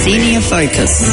Senior Focus.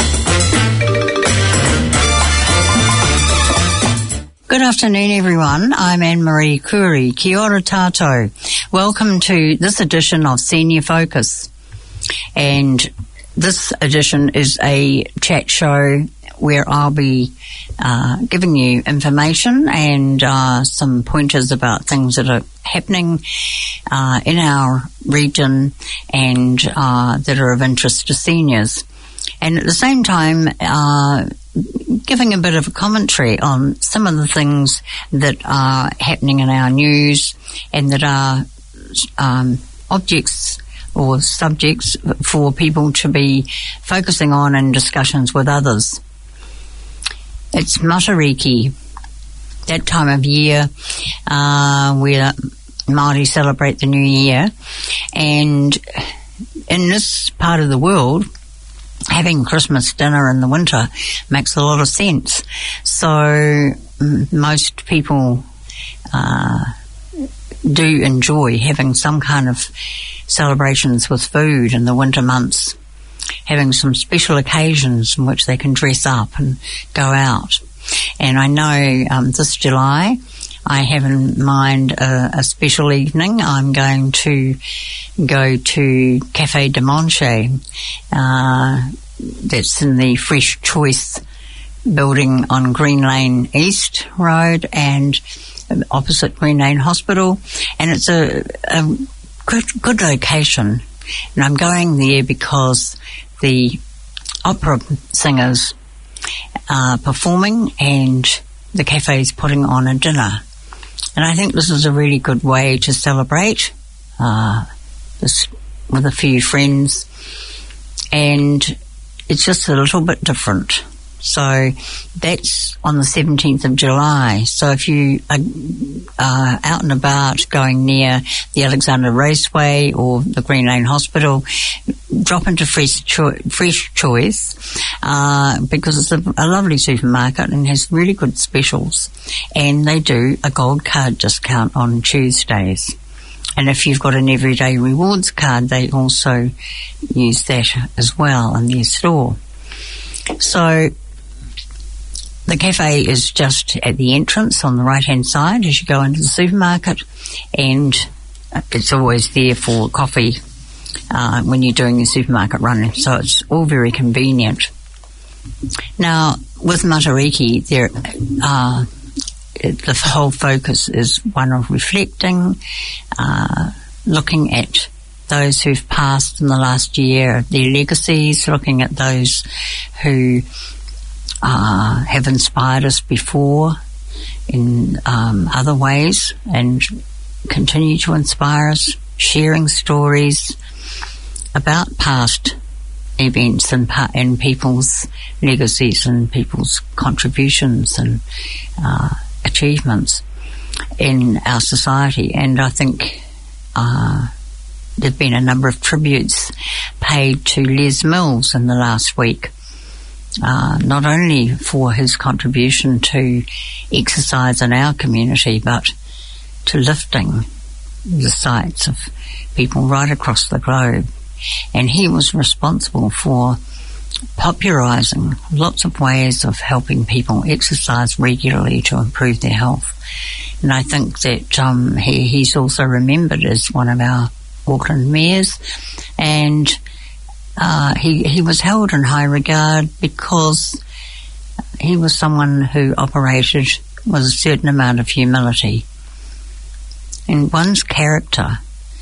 Good afternoon, everyone. I'm Anne-Marie Curry. Kia ora tātou. Welcome to this edition of Senior Focus. And this edition is a chat show where I'll be giving you information and some pointers about things that are happening in our region and that are of interest to seniors. And at the same time, giving a bit of a commentary on some of the things that are happening in our news and that are objects or subjects for people to be focusing on in discussions with others. It's Matariki, that time of year where Māori celebrate the new year, and in this part of the world, having Christmas dinner in the winter makes a lot of sense. So most people do enjoy having some kind of celebrations with food in the winter months, having some special occasions in which they can dress up and go out. And I know this July I have in mind a special evening. I'm going to go to Café de Monche. That's in the Fresh Choice building on Green Lane East Road and opposite Green Lane Hospital. And it's a good location. And I'm going there because the opera singers are performing and the cafe is putting on a dinner. And I think this is a really good way to celebrate this with a few friends. And it's just a little bit different. So that's on the 17th of July. So if you are out and about going near the Alexandra Raceway or the Green Lane Hospital, drop into Fresh Choice because it's a lovely supermarket and has really good specials. And they do a gold card discount on Tuesdays. And if you've got an everyday rewards card, they also use that as well in their store. So the cafe is just at the entrance on the right-hand side as you go into the supermarket, and it's always there for coffee when you're doing your supermarket run, so it's all very convenient. Now, with Matariki, the whole focus is one of reflecting, looking at those who've passed in the last year, their legacies, looking at those who have inspired us before in other ways and continue to inspire us, sharing stories about past events and people's legacies and people's contributions and achievements in our society. And I think there have been a number of tributes paid to Les Mills in the last week. Not only for his contribution to exercise in our community, but to lifting the sights of people right across the globe. And he was responsible for popularising lots of ways of helping people exercise regularly to improve their health. And I think that he's also remembered as one of our Auckland mayors, and he was held in high regard because he was someone who operated with a certain amount of humility. And one's character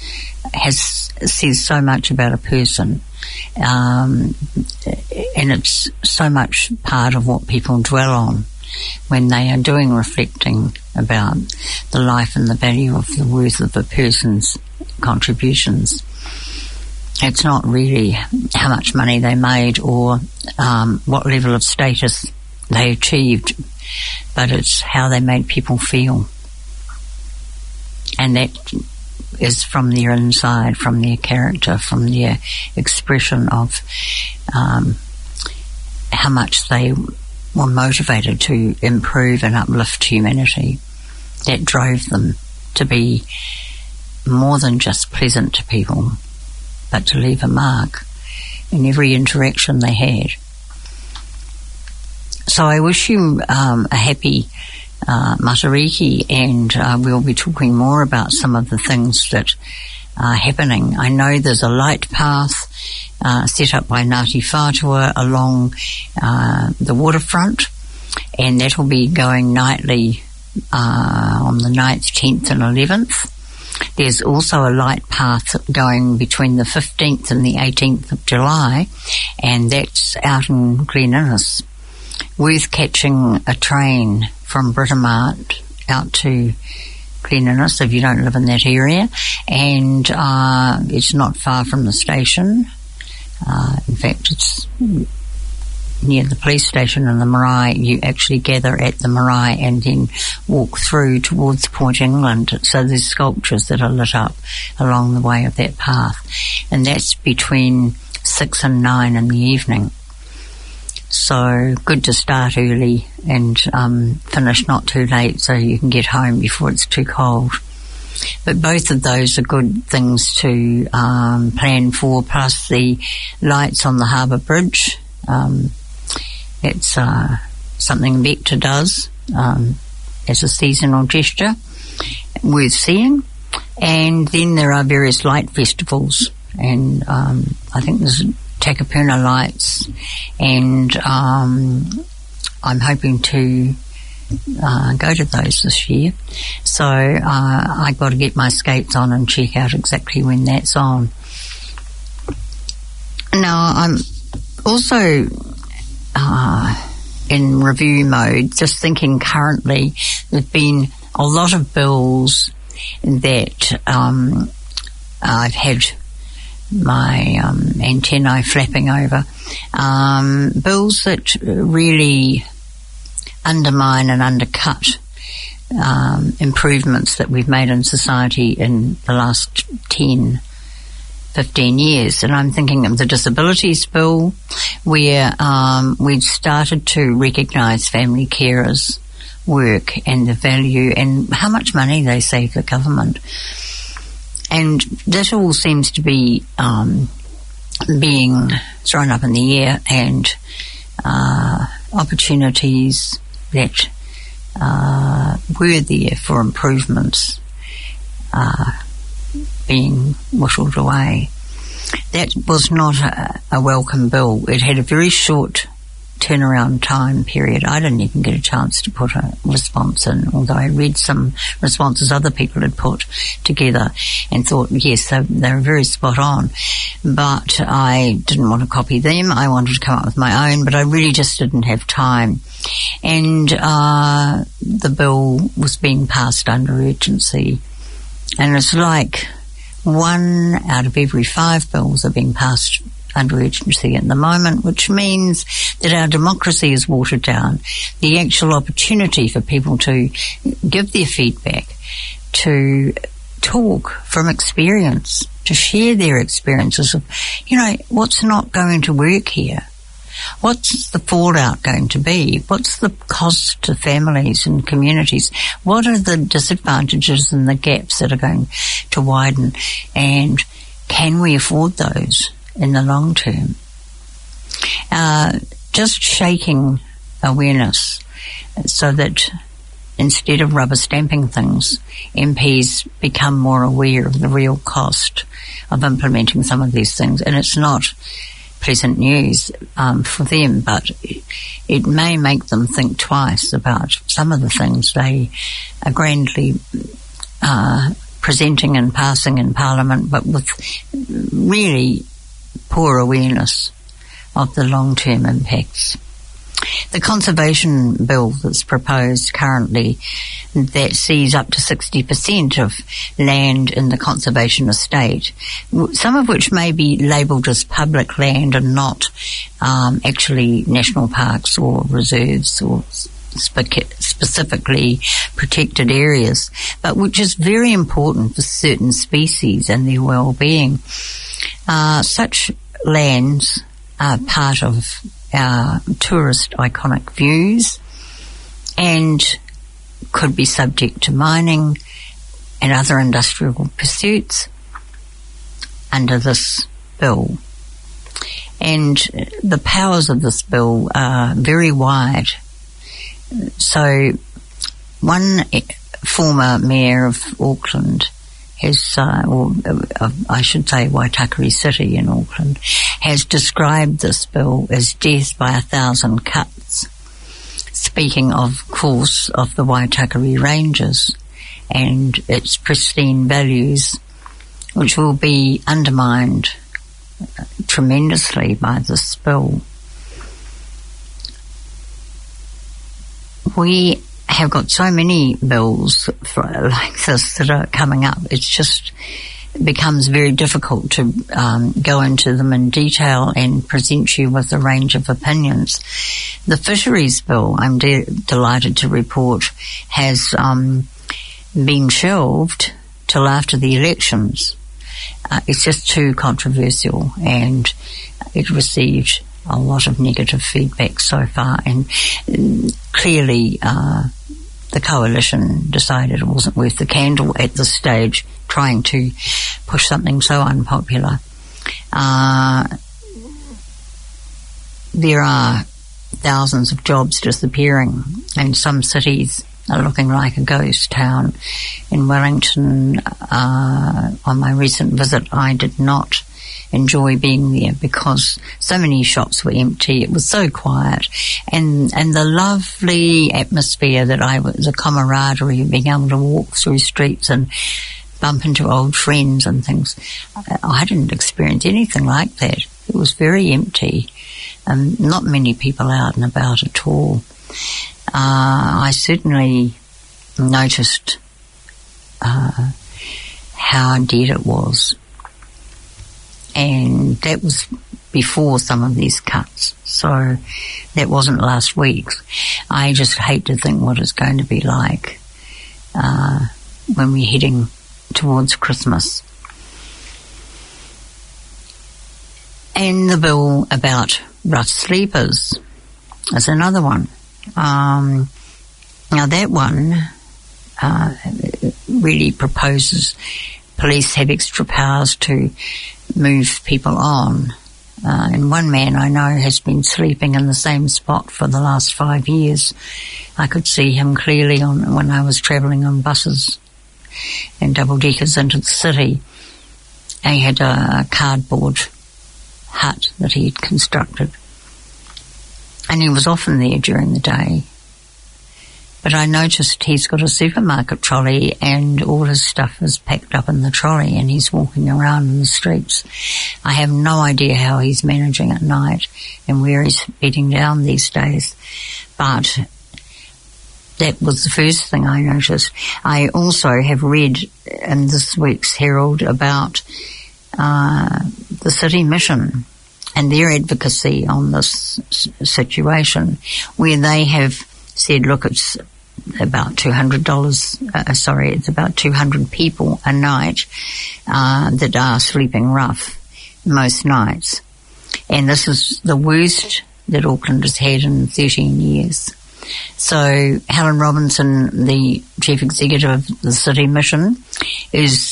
says so much about a person, and it's so much part of what people dwell on when they are doing reflecting about the life and the value of the worth of a person's contributions. It's not really how much money they made or what level of status they achieved, but it's how they made people feel. And that is from their inside, from their character, from their expression of how much they were motivated to improve and uplift humanity. That drove them to be more than just pleasant to people, but to leave a mark in every interaction they had. So I wish you a happy Matariki, and we'll be talking more about some of the things that are happening. I know there's a light path set up by Ngāti Whātua along the waterfront, and that will be going nightly on the 9th, 10th and 11th. There's also a light path going between the 15th and the 18th of July, and that's out in Glen Innes. Worth catching a train from Britomart out to Glen Innes if you don't live in that area, and it's not far from the station. In fact, it's near the police station in the Marae. You actually gather at the Marae and then walk through towards Point England. So there's sculptures that are lit up along the way of that path, and that's between 6 and 9 in the evening. So good to start early and finish not too late so you can get home before it's too cold. But both of those are good things to plan for, plus the lights on the Harbour Bridge. It's something Vector does as a seasonal gesture, worth seeing. And then there are various light festivals, and I think there's Takapuna lights, and I'm hoping to go to those this year. So I got to get my skates on and check out exactly when that's on. Now I'm also in review mode, just thinking currently there've been a lot of bills that I've had my antennae flapping over, bills that really undermine and undercut improvements that we've made in society in the last 10, 15 years. And I'm thinking of the Disabilities Bill, where we've started to recognise family carers' work and the value and how much money they save the government. And that all seems to be being thrown up in the air, and opportunities that were there for improvements being whittled away. That was not a welcome bill. It had a very short turnaround time period. I didn't even get a chance to put a response in, although I read some responses other people had put together and thought, yes, they were very spot on. But I didn't want to copy them. I wanted to come up with my own, but I really just didn't have time. And the bill was being passed under urgency. And it's like 1 out of every 5 bills are being passed under urgency at the moment, which means that our democracy is watered down. The actual opportunity for people to give their feedback, to talk from experience, to share their experiences of, what's not going to work here? What's the fallout going to be? What's the cost to families and communities? What are the disadvantages and the gaps that are going to widen? And can we afford those in the long term? Just shaking awareness so that instead of rubber stamping things, MPs become more aware of the real cost of implementing some of these things. And it's not pleasant news for them, but it may make them think twice about some of the things they are grandly presenting and passing in Parliament, but with really poor awareness of the long-term impacts. The conservation bill that's proposed currently, that sees up to 60% of land in the conservation estate, some of which may be labelled as public land and not actually national parks or reserves or specifically protected areas, but which is very important for certain species and their well-being. Such lands are part of our tourist iconic views and could be subject to mining and other industrial pursuits under this bill. And the powers of this bill are very wide. So one former mayor of Auckland has, I should say Waitakere City in Auckland, has described this bill as death by 1,000 cuts, speaking, of course, of the Waitakere Ranges and its pristine values, which will be undermined tremendously by this bill. We have got so many bills like this that are coming up. It just becomes very difficult to go into them in detail and present you with a range of opinions. The Fisheries Bill, I'm delighted to report, has been shelved till after the elections. It's just too controversial, and it received a lot of negative feedback so far, and clearly the coalition decided it wasn't worth the candle at this stage, trying to push something so unpopular. There are thousands of jobs disappearing, and some cities are looking like a ghost town. In Wellington, on my recent visit, I did not enjoy being there because so many shops were empty. It was so quiet, and the lovely atmosphere the camaraderie of being able to walk through streets and bump into old friends and things. I didn't experience anything like that. It was very empty, and not many people out and about at all. I certainly noticed how dead it was. And that was before some of these cuts, so that wasn't last week's. I just hate to think what it's going to be like when we're heading towards Christmas. And the bill about rough sleepers is another one. Now that one really proposes police have extra powers to move people on. And one man I know has been sleeping in the same spot for the last 5 years. I could see him clearly when I was travelling on buses and double-deckers into the city. He had a cardboard hut that he had constructed, and he was often there during the day. But I noticed he's got a supermarket trolley and all his stuff is packed up in the trolley, and he's walking around in the streets. I have no idea how he's managing at night and where he's bedding down these days. But that was the first thing I noticed. I also have read in this week's Herald about the City Mission and their advocacy on this situation, where they have said, look, it's about $200, it's about 200 people a night that are sleeping rough most nights. And this is the worst that Auckland has had in 13 years. So Helen Robinson, the chief executive of the City Mission, is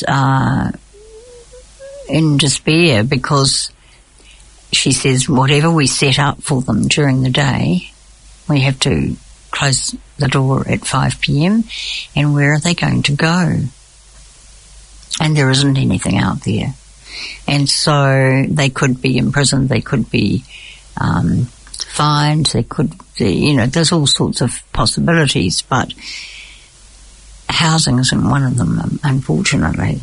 in despair because she says whatever we set up for them during the day, we have to close the door at 5 p.m, and where are they going to go? And there isn't anything out there. And so they could be imprisoned, they could be fined, they could, there's all sorts of possibilities, but housing isn't one of them, unfortunately.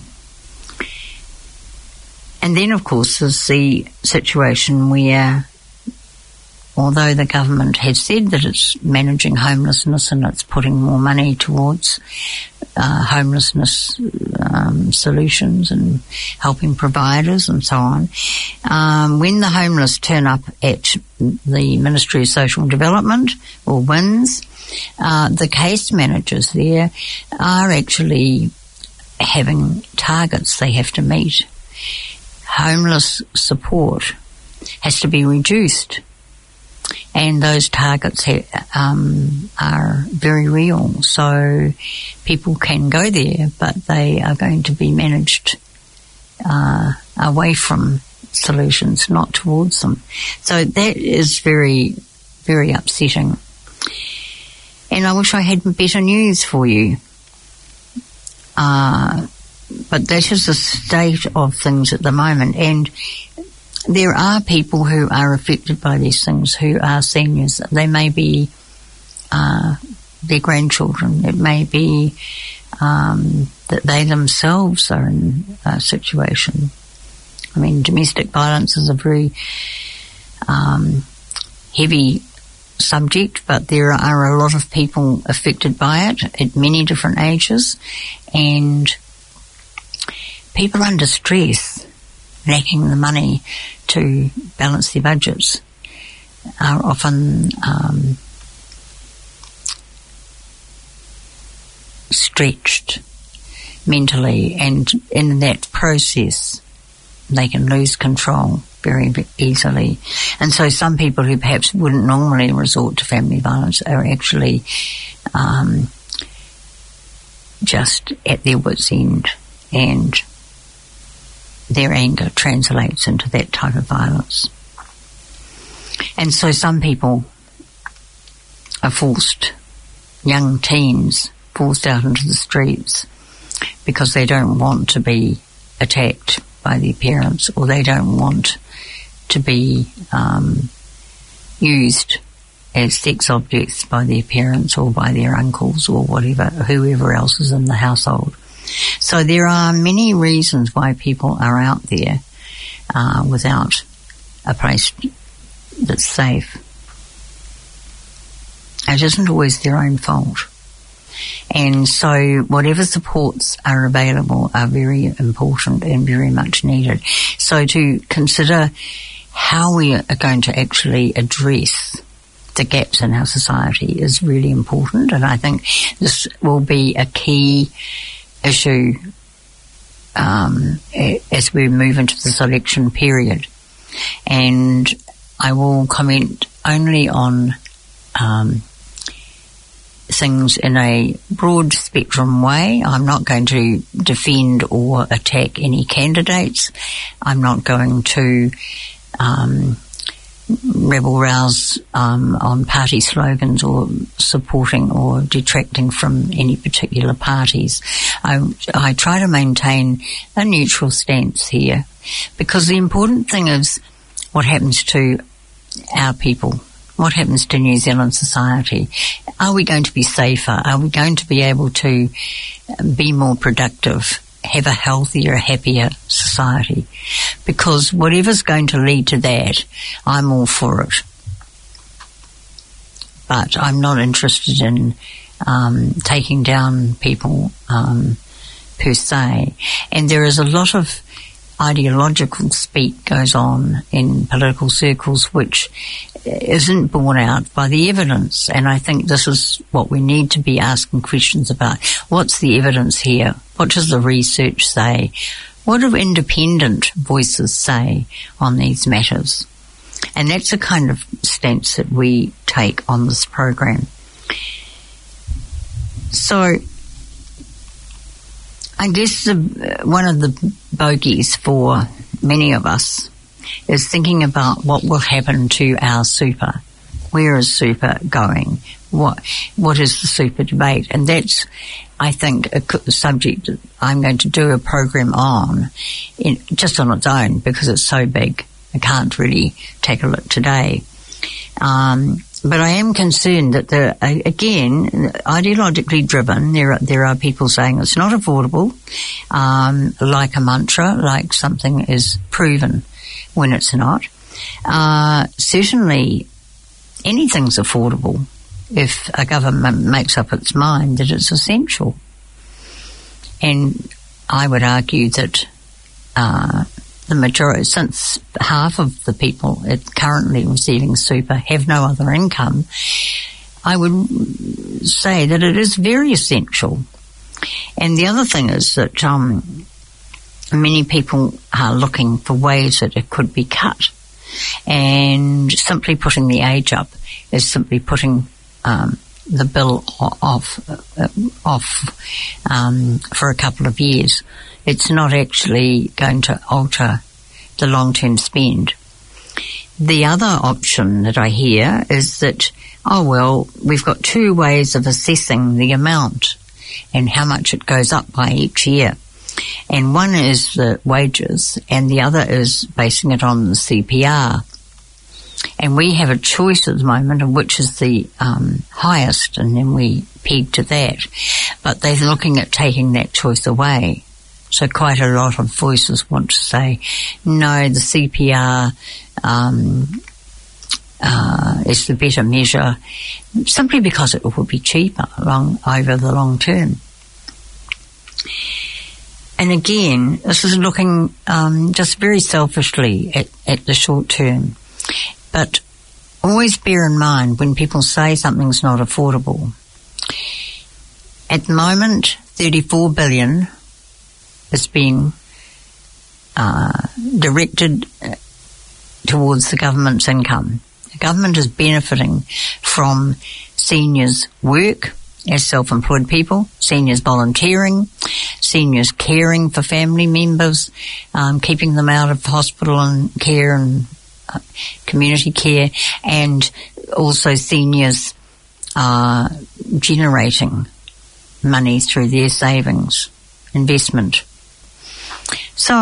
And then, of course, there's the situation where, although the government has said that it's managing homelessness and it's putting more money towards homelessness solutions and helping providers and so on, when the homeless turn up at the Ministry of Social Development or WINS, the case managers there are actually having targets they have to meet. Homeless support has to be reduced, and those targets are very real. So people can go there, but they are going to be managed away from solutions, not towards them. So that is very, very upsetting. And I wish I had better news for you. But that is the state of things at the moment. And there are people who are affected by these things who are seniors. They may be their grandchildren. It may be that they themselves are in a situation. I mean, domestic violence is a very heavy subject, but there are a lot of people affected by it at many different ages, and people under stress, lacking the money to balance their budgets, are often stretched mentally, and in that process they can lose control very easily. And so some people who perhaps wouldn't normally resort to family violence are actually just at their wits' end, and their anger translates into that type of violence. And so some people are forced, young teens, forced out into the streets because they don't want to be attacked by their parents, or they don't want to be used as sex objects by their parents or by their uncles or whatever, whoever else is in the household. So there are many reasons why people are out there without a place that's safe. It isn't always their own fault. And so whatever supports are available are very important and very much needed. So to consider how we are going to actually address the gaps in our society is really important, and I think this will be a key issue as we move into this election period. And I will comment only on things in a broad spectrum way. I'm not going to defend or attack any candidates. I'm not going to rebel-rouse on party slogans or supporting or detracting from any particular parties. I try to maintain a neutral stance here, because the important thing is what happens to our people. What happens to New Zealand society? Are we going to be safer? Are we going to be able to be more productive, have a healthier, happier society? Because whatever's going to lead to that, I'm all for it. But I'm not interested in taking down people per se. And there is a lot of ideological speak goes on in political circles which isn't borne out by the evidence, and I think this is what we need to be asking questions about. What's the evidence here? What does the research say? What do independent voices say on these matters? And that's the kind of stance that we take on this program. So I guess one of the bogeys for many of us is thinking about what will happen to our super. Where is super going? What is the super debate? And that's, I think, a subject that I'm going to do a program on, just on its own, because it's so big. I can't really tackle it today. But I am concerned that again, ideologically driven, there are people saying it's not affordable, like a mantra, like something is proven when it's not. Certainly anything's affordable if a government makes up its mind that it's essential. And I would argue that the majority, since half of the people currently receiving super have no other income, I would say that it is very essential. And the other thing is that many people are looking for ways that it could be cut. And simply putting the age up is simply putting the bill off for a couple of years. It's not actually going to alter the long-term spend. The other option that I hear is that, we've got two ways of assessing the amount and how much it goes up by each year. And one is the wages and the other is basing it on the CPR. And we have a choice at the moment of which is the highest, and then we peg to that. But they're looking at taking that choice away. So quite a lot of voices want to say, no, the CPR is the better measure, simply because it will be cheaper over the long term. And again, this is looking just very selfishly at the short term. But always bear in mind when people say something's not affordable. At the moment, $34 billion is being directed towards the government's income. The government is benefiting from seniors' work as self-employed people, seniors volunteering, seniors caring for family members, keeping them out of hospital and care and community care, and also seniors generating money through their savings investment. So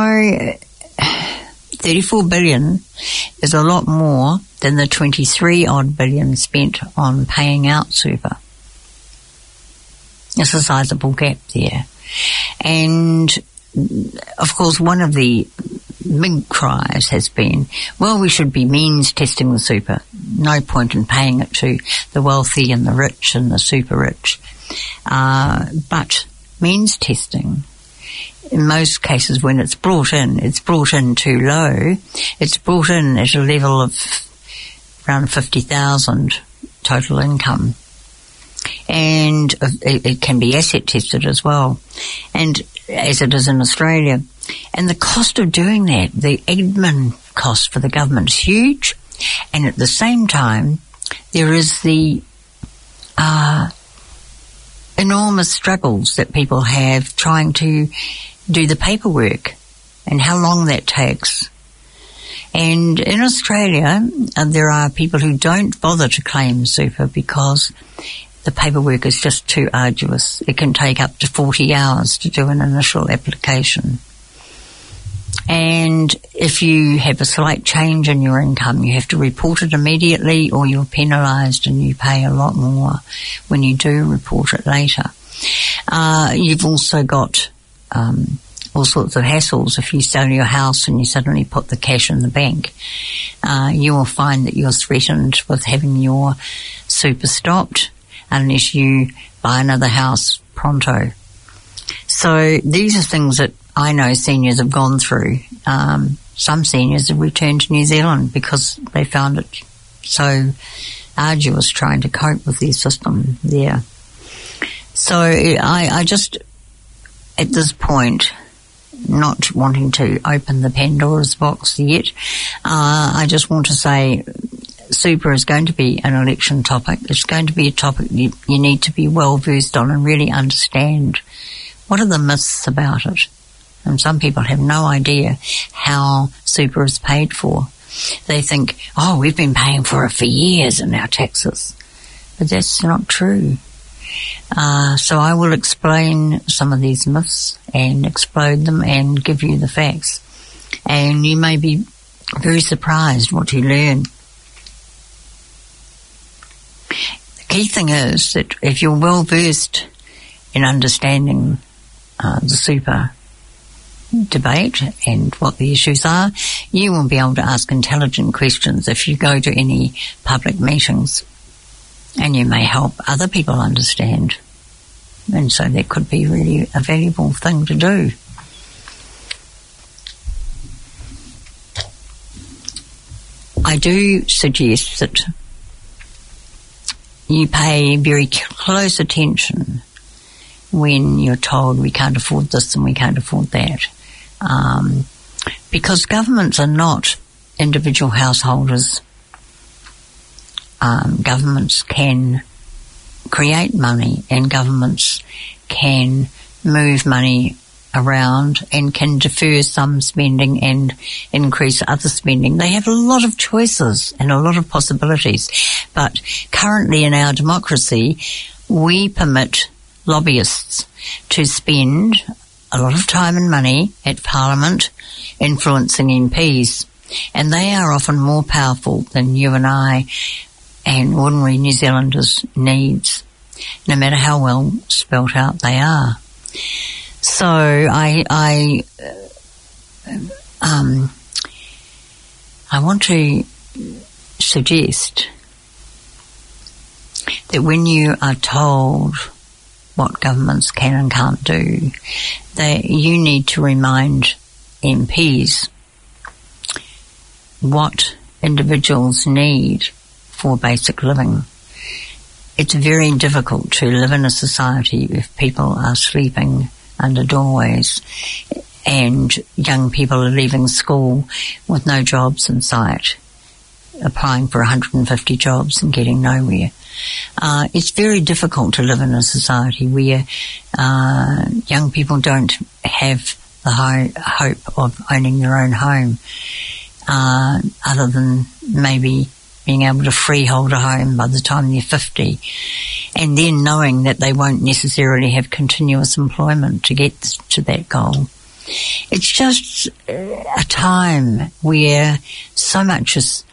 $34 billion is a lot more than the 23 odd billion spent on paying out super. There's a sizable gap there. And of course, one of the big cries has been, well, we should be means testing the super. No point in paying it to the wealthy and the rich and the super rich. But means testing, in most cases when it's brought in too low. It's brought in at a level of around 50,000 total income. And it can be asset tested as well, and as it is in Australia. And the cost of doing that, the admin cost for the government is huge, and at the same time there is the enormous struggles that people have trying to do the paperwork and how long that takes. And in Australia, there are people who don't bother to claim super because the paperwork is just too arduous. It can take up to 40 hours to do an initial application. And if you have a slight change in your income, you have to report it immediately or you're penalised and you pay a lot more when you do report it later. You've also got all sorts of hassles. If you sell your house and you suddenly put the cash in the bank, you will find that you're threatened with having your super stopped unless you buy another house pronto. So these are things that I know seniors have gone through. Some seniors have returned to New Zealand because they found it so arduous trying to cope with their system there. So I just, at this point, not wanting to open the Pandora's box yet, I just want to say super is going to be an election topic. It's going to be a topic you need to be well versed on and really understand what are the myths about it. And some people have no idea how super is paid for. They think, oh, we've been paying for it for years in our taxes. But that's not true. So I will explain some of these myths and explode them and give you the facts. And you may be very surprised what you learn. The key thing is that if you're well versed in understanding the super debate and what the issues are, you will be able to ask intelligent questions if you go to any public meetings, and you may help other people understand. And so that could be really a valuable thing to do. I do suggest that you pay very close attention when you're told we can't afford this and we can't afford that. Because governments are not individual householders. Governments can create money and governments can move money around and can defer some spending and increase other spending. They have a lot of choices and a lot of possibilities. But currently in our democracy, we permit lobbyists to spend a lot of time and money at Parliament influencing MPs. And they are often more powerful than you and I and ordinary New Zealanders' needs, no matter how well spelt out they are. So I want to suggest that when you are told what governments can and can't do, that you need to remind MPs what individuals need for basic living. It's very difficult to live in a society if people are sleeping under doorways and young people are leaving school with no jobs in sight, applying for 150 jobs and getting nowhere. It's very difficult to live in a society where young people don't have the hope of owning their own home, other than maybe being able to freehold a home by the time they're 50, and then knowing that they won't necessarily have continuous employment to get to that goal. It's just a time where so much is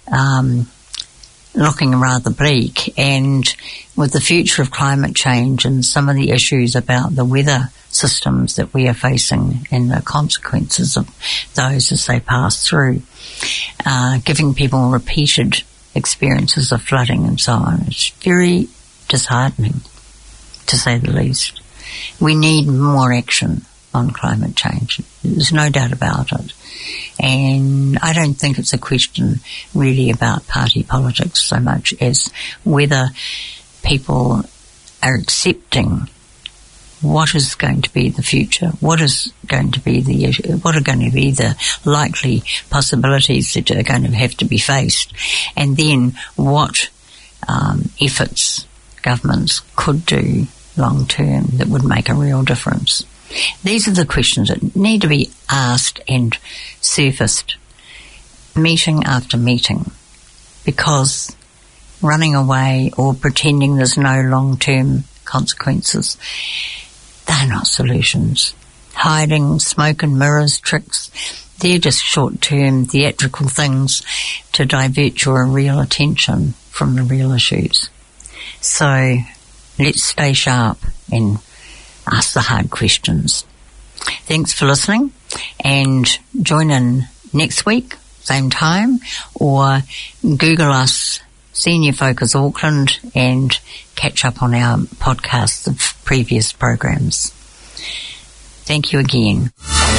looking rather bleak, and with the future of climate change and some of the issues about the weather systems that we are facing and the consequences of those as they pass through, giving people repeated experiences of flooding and so on. It's very disheartening, to say the least. We need more action on climate change. There's no doubt about it. And I don't think it's a question really about party politics so much as whether people are accepting what is going to be the future, what is going to be the issue, what are going to be the likely possibilities that are going to have to be faced, and then what efforts governments could do long term that would make a real difference. These are the questions that need to be asked and surfaced meeting after meeting, because running away or pretending there's no long-term consequences, they're not solutions. Hiding, smoke and mirrors tricks, they're just short-term theatrical things to divert your real attention from the real issues. So let's stay sharp and ask the hard questions. Thanks for listening, and join in next week, same time, or Google us, Senior Focus Auckland, and catch up on our podcasts of previous programs. Thank you again.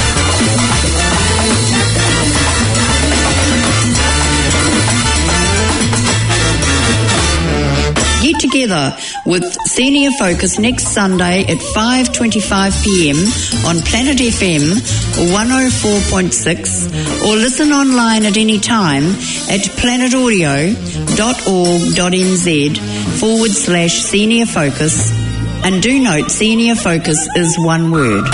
Get together with Senior Focus next Sunday at 5:25pm on Planet FM 104.6, or listen online at any time at planetaudio.org.nz/Senior Focus. And do note, Senior Focus is one word.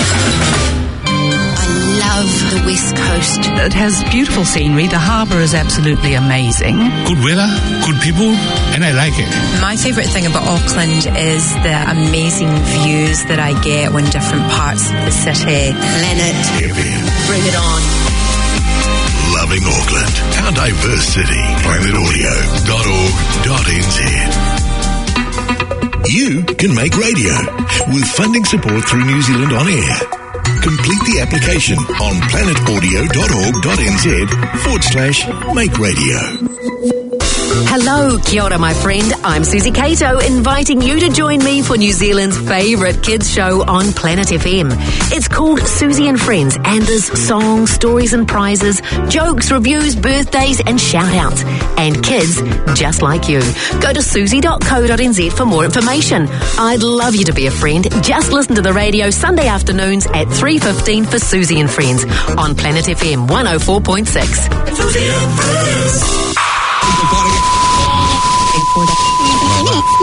Love the West Coast. It has beautiful scenery. The harbour is absolutely amazing. Good weather, good people, and I like it. My favourite thing about Auckland is the amazing views that I get when different parts of the city. Planet FM. Bring it on. Loving Auckland, our diverse city. planetaudio.org.nz. You can make radio with funding support through New Zealand On Air. Complete the application on planetaudio.org.nz/make radio. Hello, kia ora, my friend. I'm Susie Cato, inviting you to join me for New Zealand's favourite kids show on Planet FM. It's called Susie and Friends, and there's songs, stories and prizes, jokes, reviews, birthdays and shout-outs. And kids just like you. Go to susie.co.nz for more information. I'd love you to be a friend. Just listen to the radio Sunday afternoons at 3:15 for Susie and Friends on Planet FM 104.6. Susie and Friends.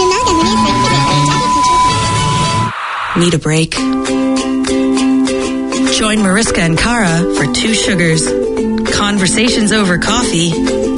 Need a break? Join Mariska and Cara for Two Sugars. Conversations over coffee